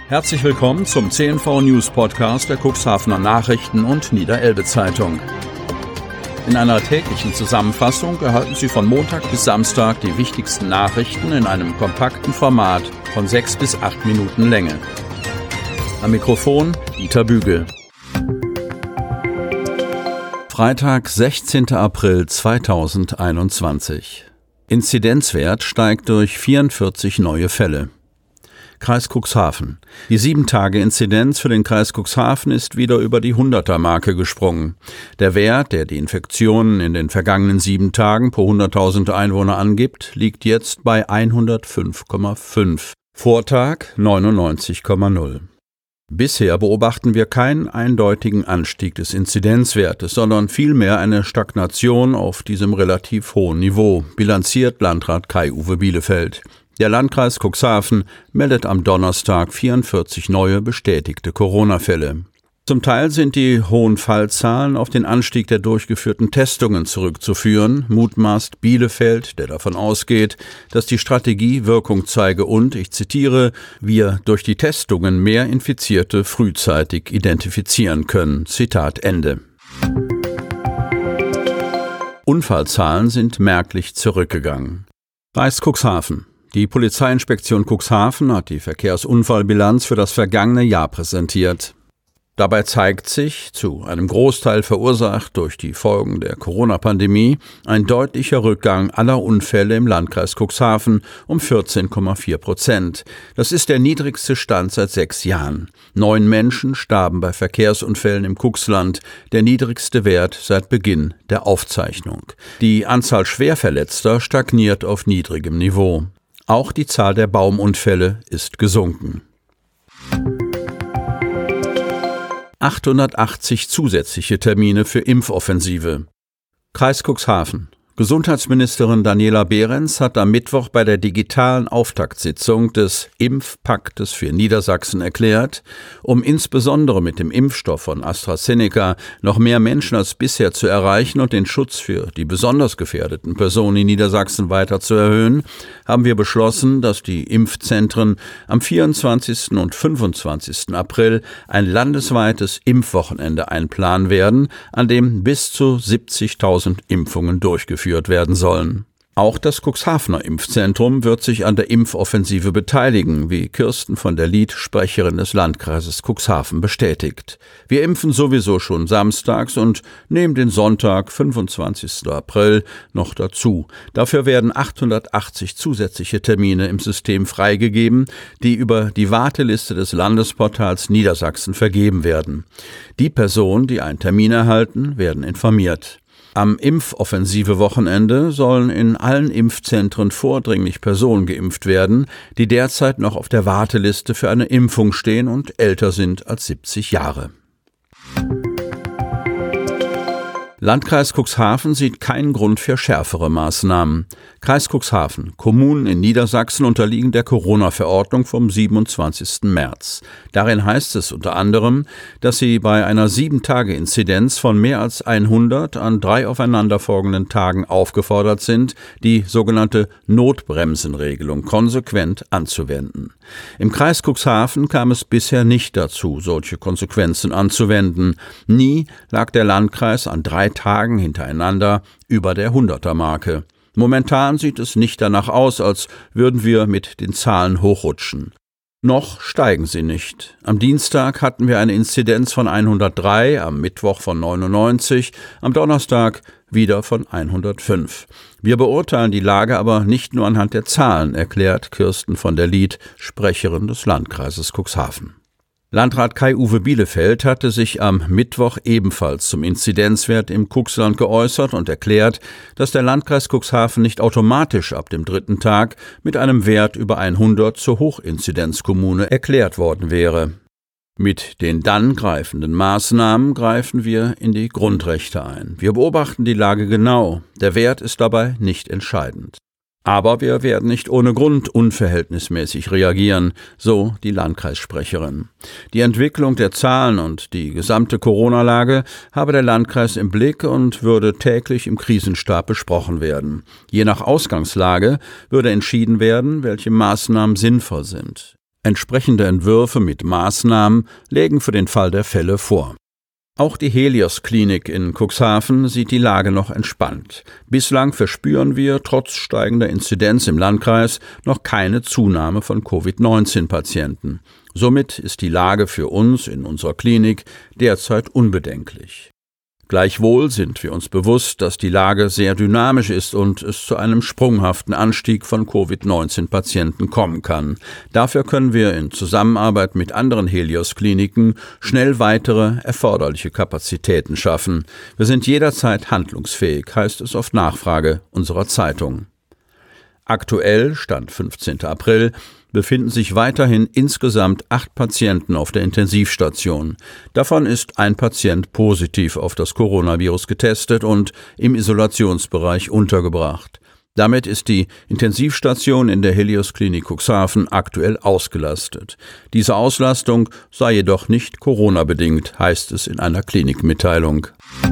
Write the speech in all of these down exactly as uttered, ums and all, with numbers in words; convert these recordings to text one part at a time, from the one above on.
Herzlich willkommen zum C N V News Podcast der Cuxhavener Nachrichten und Niederelbe Zeitung. In einer täglichen Zusammenfassung erhalten Sie von Montag bis Samstag die wichtigsten Nachrichten in einem kompakten Format von sechs bis acht Minuten Länge. Am Mikrofon Dieter Bügel. Freitag, sechzehnten April zweitausendeinundzwanzig. Inzidenzwert steigt durch vierundvierzig neue Fälle. Kreis Cuxhaven. Die sieben-Tage-Inzidenz für den Kreis Cuxhaven ist wieder über die hunderter-Marke gesprungen. Der Wert, der die Infektionen in den vergangenen sieben Tagen pro hunderttausend Einwohner angibt, liegt jetzt bei hundertfünf Komma fünf. Vortag neunundneunzig Komma null. Bisher beobachten wir keinen eindeutigen Anstieg des Inzidenzwertes, sondern vielmehr eine Stagnation auf diesem relativ hohen Niveau, bilanziert Landrat Kai-Uwe Bielefeld. Der Landkreis Cuxhaven meldet am Donnerstag vierundvierzig neue bestätigte Corona-Fälle. Zum Teil sind die hohen Fallzahlen auf den Anstieg der durchgeführten Testungen zurückzuführen, mutmaßt Bielefeld, der davon ausgeht, dass die Strategie Wirkung zeige und, ich zitiere, wir durch die Testungen mehr Infizierte frühzeitig identifizieren können. Zitat Ende. Unfallzahlen sind merklich zurückgegangen. Kreis Cuxhaven. Die Polizeiinspektion Cuxhaven hat die Verkehrsunfallbilanz für das vergangene Jahr präsentiert. Dabei zeigt sich, zu einem Großteil verursacht durch die Folgen der Corona-Pandemie, ein deutlicher Rückgang aller Unfälle im Landkreis Cuxhaven um vierzehn Komma vier Prozent. Das ist der niedrigste Stand seit sechs Jahren. Neun Menschen starben bei Verkehrsunfällen im Cuxland, der niedrigste Wert seit Beginn der Aufzeichnung. Die Anzahl Schwerverletzter stagniert auf niedrigem Niveau. Auch die Zahl der Baumunfälle ist gesunken. achthundertachtzig zusätzliche Termine für Impfoffensive. Kreis Cuxhaven. Gesundheitsministerin Daniela Behrens hat am Mittwoch bei der digitalen Auftaktsitzung des Impfpaktes für Niedersachsen erklärt, um insbesondere mit dem Impfstoff von AstraZeneca noch mehr Menschen als bisher zu erreichen und den Schutz für die besonders gefährdeten Personen in Niedersachsen weiter zu erhöhen, haben wir beschlossen, dass die Impfzentren am vierundzwanzigsten und fünfundzwanzigsten April ein landesweites Impfwochenende einplanen werden, an dem bis zu siebzigtausend Impfungen durchgeführt werden sollen. Auch das Cuxhavener Impfzentrum wird sich an der Impfoffensive beteiligen, wie Kirsten von der Lied, Sprecherin des Landkreises Cuxhaven, bestätigt. Wir impfen sowieso schon samstags und nehmen den Sonntag, fünfundzwanzigsten April, noch dazu. Dafür werden achthundertachtzig zusätzliche Termine im System freigegeben, die über die Warteliste des Landesportals Niedersachsen vergeben werden. Die Personen, die einen Termin erhalten, werden informiert. Am Impfoffensive-Wochenende sollen in allen Impfzentren vordringlich Personen geimpft werden, die derzeit noch auf der Warteliste für eine Impfung stehen und älter sind als siebzig Jahre. Landkreis Cuxhaven sieht keinen Grund für schärfere Maßnahmen. Kreis Cuxhaven. Kommunen in Niedersachsen unterliegen der Corona-Verordnung vom siebenundzwanzigsten März. Darin heißt es unter anderem, dass sie bei einer sieben-Tage-Inzidenz von mehr als hundert an drei aufeinanderfolgenden Tagen aufgefordert sind, die sogenannte Notbremsenregelung konsequent anzuwenden. Im Kreis Cuxhaven kam es bisher nicht dazu, solche Konsequenzen anzuwenden. Nie lag der Landkreis an drei Tagen hintereinander über der hunderter-Marke. Momentan sieht es nicht danach aus, als würden wir mit den Zahlen hochrutschen. Noch steigen sie nicht. Am Dienstag hatten wir eine Inzidenz von hundertdrei, am Mittwoch von neunundneunzig, am Donnerstag wieder von hundertfünf. Wir beurteilen die Lage aber nicht nur anhand der Zahlen, erklärt Kirsten von der Lied, Sprecherin des Landkreises Cuxhaven. Landrat Kai-Uwe Bielefeld hatte sich am Mittwoch ebenfalls zum Inzidenzwert im Cuxland geäußert und erklärt, dass der Landkreis Cuxhaven nicht automatisch ab dem dritten Tag mit einem Wert über hundert zur Hochinzidenzkommune erklärt worden wäre. Mit den dann greifenden Maßnahmen greifen wir in die Grundrechte ein. Wir beobachten die Lage genau. Der Wert ist dabei nicht entscheidend. Aber wir werden nicht ohne Grund unverhältnismäßig reagieren, so die Landkreissprecherin. Die Entwicklung der Zahlen und die gesamte Corona-Lage habe der Landkreis im Blick und würde täglich im Krisenstab besprochen werden. Je nach Ausgangslage würde entschieden werden, welche Maßnahmen sinnvoll sind. Entsprechende Entwürfe mit Maßnahmen lägen für den Fall der Fälle vor. Auch die Helios-Klinik in Cuxhaven sieht die Lage noch entspannt. Bislang verspüren wir trotz steigender Inzidenz im Landkreis noch keine Zunahme von Covid neunzehn Patienten. Somit ist die Lage für uns in unserer Klinik derzeit unbedenklich. Gleichwohl sind wir uns bewusst, dass die Lage sehr dynamisch ist und es zu einem sprunghaften Anstieg von Covid neunzehn Patienten kommen kann. Dafür können wir in Zusammenarbeit mit anderen Helios-Kliniken schnell weitere erforderliche Kapazitäten schaffen. Wir sind jederzeit handlungsfähig, heißt es auf Nachfrage unserer Zeitung. Aktuell, Stand fünfzehnten April, befinden sich weiterhin insgesamt acht Patienten auf der Intensivstation. Davon ist ein Patient positiv auf das Coronavirus getestet und im Isolationsbereich untergebracht. Damit ist die Intensivstation in der Helios-Klinik Cuxhaven aktuell ausgelastet. Diese Auslastung sei jedoch nicht Corona-bedingt, heißt es in einer Klinikmitteilung.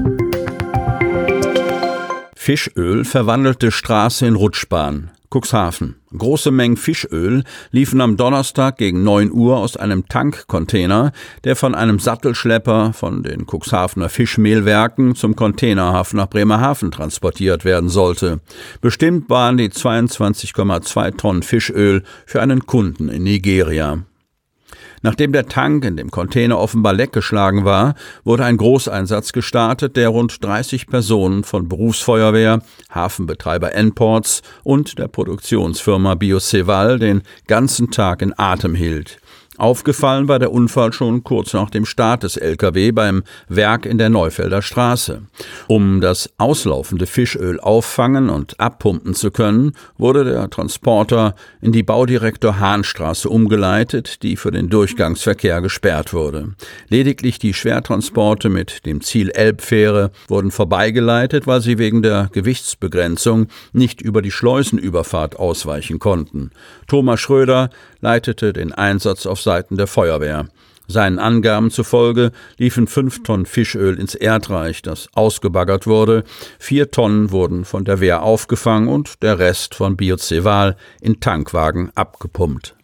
Fischöl verwandelte Straße in Rutschbahn. Cuxhaven. Große Mengen Fischöl liefen am Donnerstag gegen neun Uhr aus einem Tankcontainer, der von einem Sattelschlepper von den Cuxhavener Fischmehlwerken zum Containerhafen nach Bremerhaven transportiert werden sollte. Bestimmt waren die zweiundzwanzig Komma zwei Tonnen Fischöl für einen Kunden in Nigeria. Nachdem der Tank in dem Container offenbar leckgeschlagen war, wurde ein Großeinsatz gestartet, der rund dreißig Personen von Berufsfeuerwehr, Hafenbetreiber N-Ports und der Produktionsfirma Bioceval den ganzen Tag in Atem hielt. Aufgefallen war der Unfall schon kurz nach dem Start des L K W beim Werk in der Neufelder Straße. Um das auslaufende Fischöl auffangen und abpumpen zu können, wurde der Transporter in die Baudirektor-Hahn-Straße umgeleitet, die für den Durchgangsverkehr gesperrt wurde. Lediglich die Schwertransporte mit dem Ziel Elbfähre wurden vorbeigeleitet, weil sie wegen der Gewichtsbegrenzung nicht über die Schleusenüberfahrt ausweichen konnten. Thomas Schröder leitete den Einsatz auf Seiten der Feuerwehr. Seinen Angaben zufolge liefen fünf Tonnen Fischöl ins Erdreich, das ausgebaggert wurde. Vier Tonnen wurden von der Wehr aufgefangen und der Rest von Bioceval in Tankwagen abgepumpt.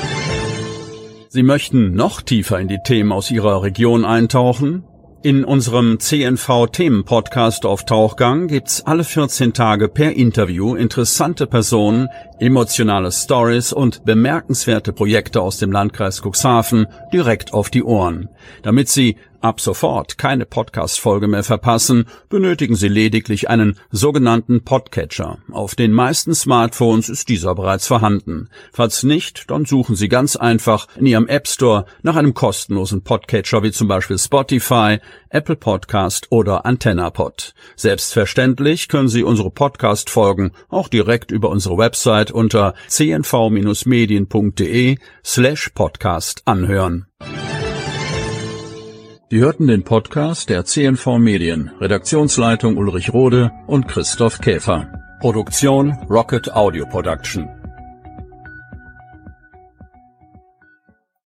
Sie möchten noch tiefer in die Themen aus Ihrer Region eintauchen? In unserem C N V-Themen-Podcast auf Tauchgang gibt's alle vierzehn Tage per Interview interessante Personen, emotionale Stories und bemerkenswerte Projekte aus dem Landkreis Cuxhaven direkt auf die Ohren. Damit Sie ab sofort keine Podcast-Folge mehr verpassen, benötigen Sie lediglich einen sogenannten Podcatcher. Auf den meisten Smartphones ist dieser bereits vorhanden. Falls nicht, dann suchen Sie ganz einfach in Ihrem App Store nach einem kostenlosen Podcatcher wie zum Beispiel Spotify, Apple Podcast oder AntennaPod. Selbstverständlich können Sie unsere Podcast-Folgen auch direkt über unsere Website unter c n v medien punkt d e slash podcast anhören. Sie hörten den Podcast der C N V Medien, Redaktionsleitung Ulrich Rode und Christoph Käfer. Produktion Rocket Audio Production.